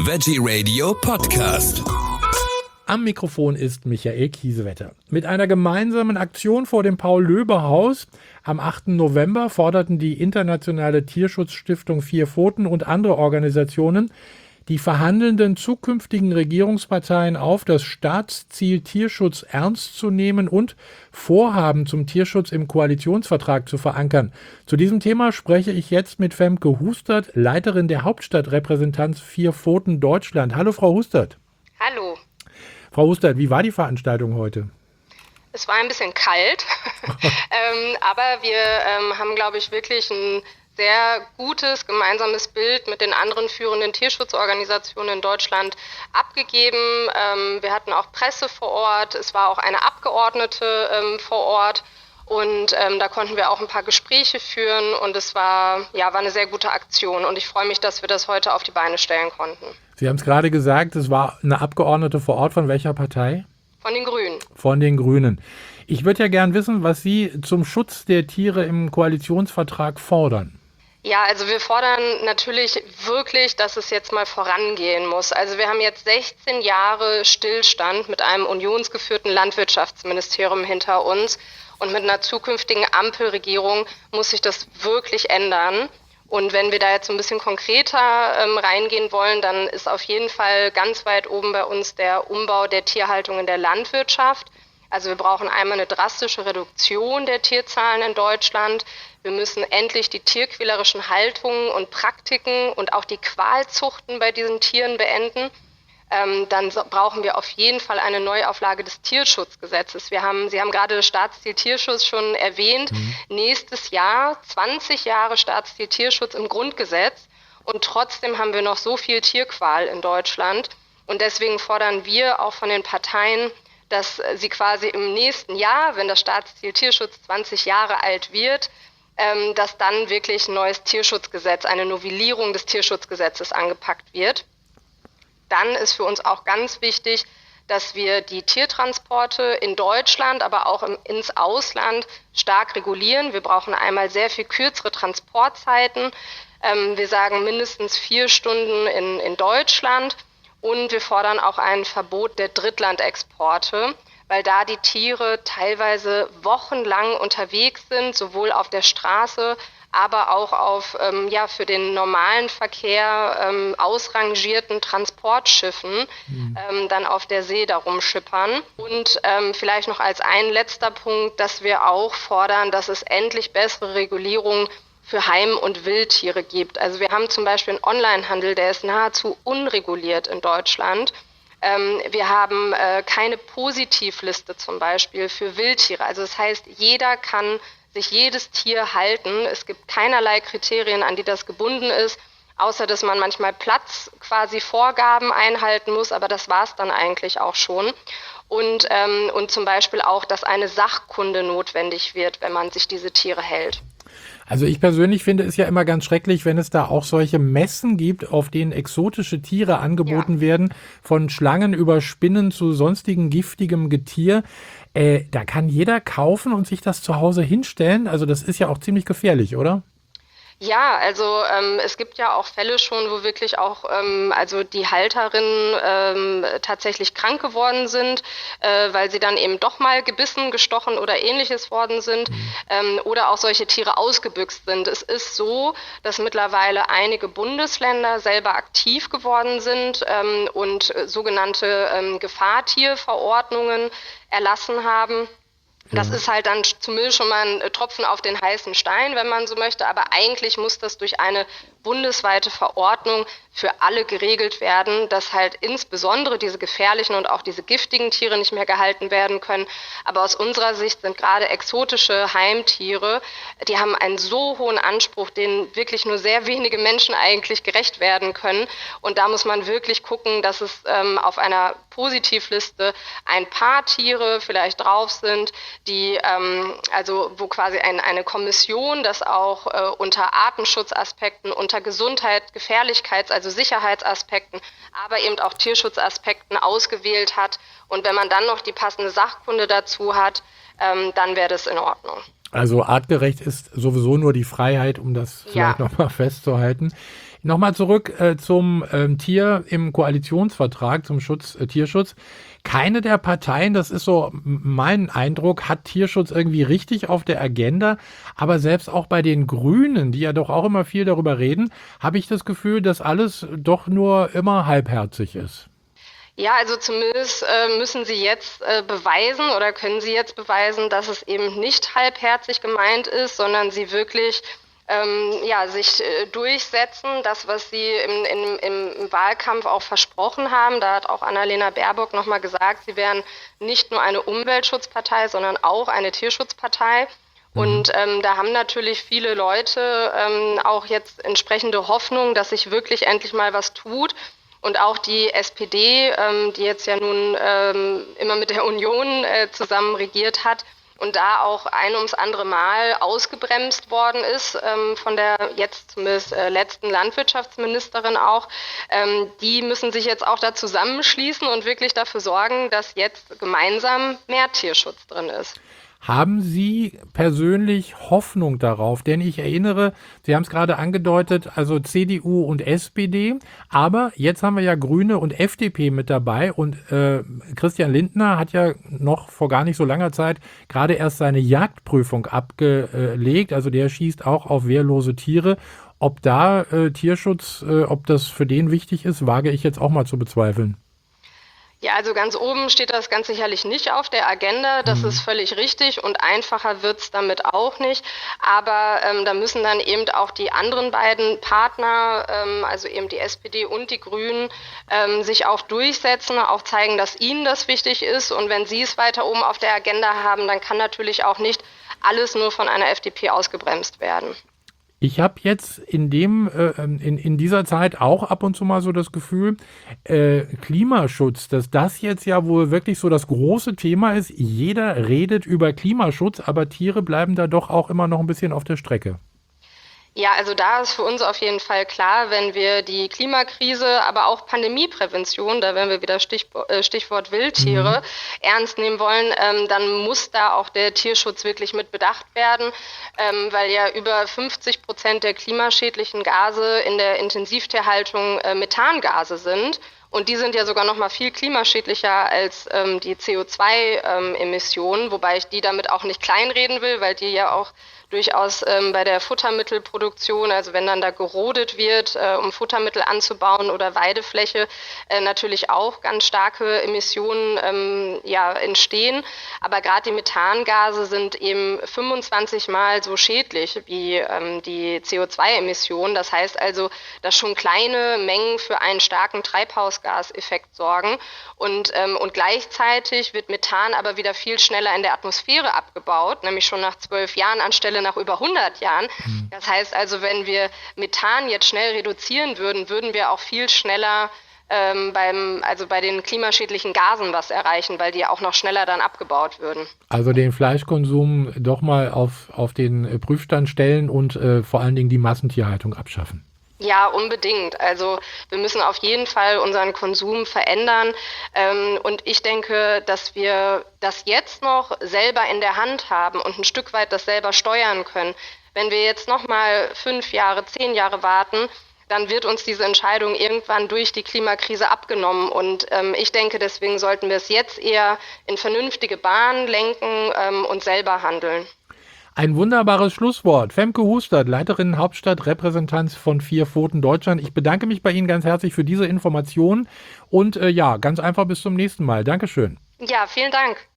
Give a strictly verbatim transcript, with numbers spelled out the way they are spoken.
Veggie Radio Podcast. Am Mikrofon ist Michael Kiesewetter. Mit einer gemeinsamen Aktion vor dem Paul-Löbe-Haus am achten November forderten die Internationale Tierschutzstiftung Vier Pfoten und andere Organisationen die verhandelnden zukünftigen Regierungsparteien auf, das Staatsziel Tierschutz ernst zu nehmen und Vorhaben zum Tierschutz im Koalitionsvertrag zu verankern. Zu diesem Thema spreche ich jetzt mit Femke Hustert, Leiterin der Hauptstadtrepräsentanz Vier Pfoten Deutschland. Hallo, Frau Hustert. Hallo. Frau Hustert, wie war die Veranstaltung heute? Es war ein bisschen kalt, ähm, aber wir ähm, haben, glaube ich, wirklich ein sehr gutes gemeinsames Bild mit den anderen führenden Tierschutzorganisationen in Deutschland abgegeben. Ähm, wir hatten auch Presse vor Ort, es war auch eine Abgeordnete ähm, vor Ort und ähm, da konnten wir auch ein paar Gespräche führen und es war, ja, war eine sehr gute Aktion und ich freue mich, dass wir das heute auf die Beine stellen konnten. Sie haben es gerade gesagt, es war eine Abgeordnete vor Ort. Von welcher Partei? Von den Grünen. Von den Grünen. Ich würde ja gern wissen, was Sie zum Schutz der Tiere im Koalitionsvertrag fordern. Ja, also wir fordern natürlich wirklich, dass es jetzt mal vorangehen muss. Also wir haben jetzt sechzehn Jahre Stillstand mit einem unionsgeführten Landwirtschaftsministerium hinter uns und mit einer zukünftigen Ampelregierung muss sich das wirklich ändern. Und wenn wir da jetzt ein bisschen konkreter ähm, reingehen wollen, dann ist auf jeden Fall ganz weit oben bei uns der Umbau der Tierhaltung in der Landwirtschaft. Also wir brauchen einmal eine drastische Reduktion der Tierzahlen in Deutschland. Wir müssen endlich die tierquälerischen Haltungen und Praktiken und auch die Qualzuchten bei diesen Tieren beenden. Ähm, dann so, brauchen wir auf jeden Fall eine Neuauflage des Tierschutzgesetzes. Wir haben, Sie haben gerade das Staatsziel Tierschutz schon erwähnt. Mhm. Nächstes Jahr zwanzig Jahre Staatsziel Tierschutz im Grundgesetz und trotzdem haben wir noch so viel Tierqual in Deutschland. Und deswegen fordern wir auch von den Parteien, dass sie quasi im nächsten Jahr, wenn das Staatsziel Tierschutz zwanzig Jahre alt wird, ähm, dass dann wirklich ein neues Tierschutzgesetz, eine Novellierung des Tierschutzgesetzes angepackt wird. Dann ist für uns auch ganz wichtig, dass wir die Tiertransporte in Deutschland, aber auch im, ins Ausland stark regulieren. Wir brauchen einmal sehr viel kürzere Transportzeiten. Ähm, wir sagen mindestens vier Stunden in, in Deutschland. Und wir fordern auch ein Verbot der Drittlandexporte, weil da die Tiere teilweise wochenlang unterwegs sind, sowohl auf der Straße, aber auch auf ähm, ja für den normalen Verkehr ähm, ausrangierten Transportschiffen mhm. ähm, dann auf der See darum schippern. Und ähm, vielleicht noch als ein letzter Punkt, dass wir auch fordern, dass es endlich bessere Regulierungen für Heim- und Wildtiere gibt. Also wir haben zum Beispiel einen Onlinehandel, der ist nahezu unreguliert in Deutschland. Ähm, wir haben äh, keine Positivliste zum Beispiel für Wildtiere. Also das heißt, jeder kann sich jedes Tier halten. Es gibt keinerlei Kriterien, an die das gebunden ist, außer dass man manchmal Platz quasi Vorgaben einhalten muss, aber das war es dann eigentlich auch schon. Und, ähm, und zum Beispiel auch, dass eine Sachkunde notwendig wird, wenn man sich diese Tiere hält. Also ich persönlich finde es ja immer ganz schrecklich, wenn es da auch solche Messen gibt, auf denen exotische Tiere angeboten ja. werden, von Schlangen über Spinnen zu sonstigem giftigem Getier. Äh, da kann jeder kaufen und sich das zu Hause hinstellen. Also das ist ja auch ziemlich gefährlich, oder? Ja, also ähm, es gibt ja auch Fälle schon, wo wirklich auch ähm, also die Halterinnen ähm, tatsächlich krank geworden sind, äh, weil sie dann eben doch mal gebissen, gestochen oder ähnliches worden sind mhm. ähm, oder auch solche Tiere ausgebüxt sind. Es ist so, dass mittlerweile einige Bundesländer selber aktiv geworden sind ähm, und äh, sogenannte ähm, Gefahrtierverordnungen erlassen haben. Das ist halt dann zumindest schon mal ein Tropfen auf den heißen Stein, wenn man so möchte. Aber eigentlich muss das durch eine bundesweite Verordnung für alle geregelt werden, dass halt insbesondere diese gefährlichen und auch diese giftigen Tiere nicht mehr gehalten werden können. Aber aus unserer Sicht sind gerade exotische Heimtiere, die haben einen so hohen Anspruch, den wirklich nur sehr wenige Menschen eigentlich gerecht werden können. Und da muss man wirklich gucken, dass es ähm, auf einer Positivliste ein paar Tiere vielleicht drauf sind, die ähm, also wo quasi ein, eine Kommission das auch äh, unter Artenschutzaspekten, unter Gesundheit, Gefährlichkeits-, also Sicherheitsaspekten, aber eben auch Tierschutzaspekten ausgewählt hat. Und wenn man dann noch die passende Sachkunde dazu hat, ähm, dann wäre das in Ordnung. Also artgerecht ist sowieso nur die Freiheit, um das vielleicht ja. nochmal festzuhalten. Nochmal zurück äh, zum ähm, Tier im Koalitionsvertrag, zum Schutz, äh, Tierschutz. Keine der Parteien, das ist so mein Eindruck, hat Tierschutz irgendwie richtig auf der Agenda. Aber selbst auch bei den Grünen, die ja doch auch immer viel darüber reden, habe ich das Gefühl, dass alles doch nur immer halbherzig ist. Ja, also zumindest äh, müssen Sie jetzt äh, beweisen oder können Sie jetzt beweisen, dass es eben nicht halbherzig gemeint ist, sondern Sie wirklich ähm, ja, sich äh, durchsetzen, das, was Sie im, im, im Wahlkampf auch versprochen haben. Da hat auch Annalena Baerbock nochmal gesagt, Sie wären nicht nur eine Umweltschutzpartei, sondern auch eine Tierschutzpartei. Und ähm, da haben natürlich viele Leute ähm, auch jetzt entsprechende Hoffnung, dass sich wirklich endlich mal was tut. Und auch die S P D, ähm, die jetzt ja nun ähm, immer mit der Union äh, zusammen regiert hat und da auch ein ums andere Mal ausgebremst worden ist ähm, von der jetzt zumindest äh, letzten Landwirtschaftsministerin auch, ähm, die müssen sich jetzt auch da zusammenschließen und wirklich dafür sorgen, dass jetzt gemeinsam mehr Tierschutz drin ist. Haben Sie persönlich Hoffnung darauf? Denn ich erinnere, Sie haben es gerade angedeutet, also C D U und S P D, aber jetzt haben wir ja Grüne und F D P mit dabei und äh, Christian Lindner hat ja noch vor gar nicht so langer Zeit gerade erst seine Jagdprüfung abgelegt, also der schießt auch auf wehrlose Tiere. Ob da äh, Tierschutz, äh, ob das für den wichtig ist, wage ich jetzt auch mal zu bezweifeln. Ja, also ganz oben steht das ganz sicherlich nicht auf der Agenda. Das mhm. ist völlig richtig und einfacher wird's damit auch nicht. Aber ähm, da müssen dann eben auch die anderen beiden Partner, ähm, also eben die S P D und die Grünen, ähm, sich auch durchsetzen, auch zeigen, dass ihnen das wichtig ist. Und wenn sie es weiter oben auf der Agenda haben, dann kann natürlich auch nicht alles nur von einer F D P ausgebremst werden. Ich habe jetzt in dem äh, in, in dieser Zeit auch ab und zu mal so das Gefühl, äh, Klimaschutz, dass das jetzt ja wohl wirklich so das große Thema ist. Jeder redet über Klimaschutz, aber Tiere bleiben da doch auch immer noch ein bisschen auf der Strecke. Ja, also da ist für uns auf jeden Fall klar, wenn wir die Klimakrise, aber auch Pandemieprävention, da wären wir wieder Stichwort, äh, Stichwort Wildtiere, mhm. ernst nehmen wollen, ähm, dann muss da auch der Tierschutz wirklich mit bedacht werden, ähm, weil ja über fünfzig Prozent der klimaschädlichen Gase in der Intensivtierhaltung äh, Methangase sind. Und die sind ja sogar noch mal viel klimaschädlicher als ähm, die C O zwei Emissionen, wobei ich die damit auch nicht kleinreden will, weil die ja auch durchaus ähm, bei der Futtermittelproduktion, also wenn dann da gerodet wird, äh, um Futtermittel anzubauen oder Weidefläche, äh, natürlich auch ganz starke Emissionen ähm, ja, entstehen. Aber gerade die Methangase sind eben fünfundzwanzig Mal so schädlich wie ähm, die C O zwei Emissionen. Das heißt also, dass schon kleine Mengen für einen starken Treibhausgaseffekt sorgen. Und, ähm, und gleichzeitig wird Methan aber wieder viel schneller in der Atmosphäre abgebaut, nämlich schon nach zwölf Jahren anstelle nach über hundert Jahren. Mhm. Das heißt also, wenn wir Methan jetzt schnell reduzieren würden, würden wir auch viel schneller ähm, beim, also bei den klimaschädlichen Gasen was erreichen, weil die auch noch schneller dann abgebaut würden. Also den Fleischkonsum doch mal auf, auf den Prüfstand stellen und äh, vor allen Dingen die Massentierhaltung abschaffen. Ja, unbedingt. Also wir müssen auf jeden Fall unseren Konsum verändern. Ähm, und ich denke, dass wir das jetzt noch selber in der Hand haben und ein Stück weit das selber steuern können. Wenn wir jetzt noch mal fünf Jahre, zehn Jahre warten, dann wird uns diese Entscheidung irgendwann durch die Klimakrise abgenommen. Und ähm, ich denke, deswegen sollten wir es jetzt eher in vernünftige Bahnen lenken ähm, und selber handeln. Ein wunderbares Schlusswort. Femke Hustert, Leiterin Hauptstadtrepräsentanz von Vier Pfoten Deutschland. Ich bedanke mich bei Ihnen ganz herzlich für diese Informationen und äh, ja, ganz einfach bis zum nächsten Mal. Dankeschön. Ja, vielen Dank.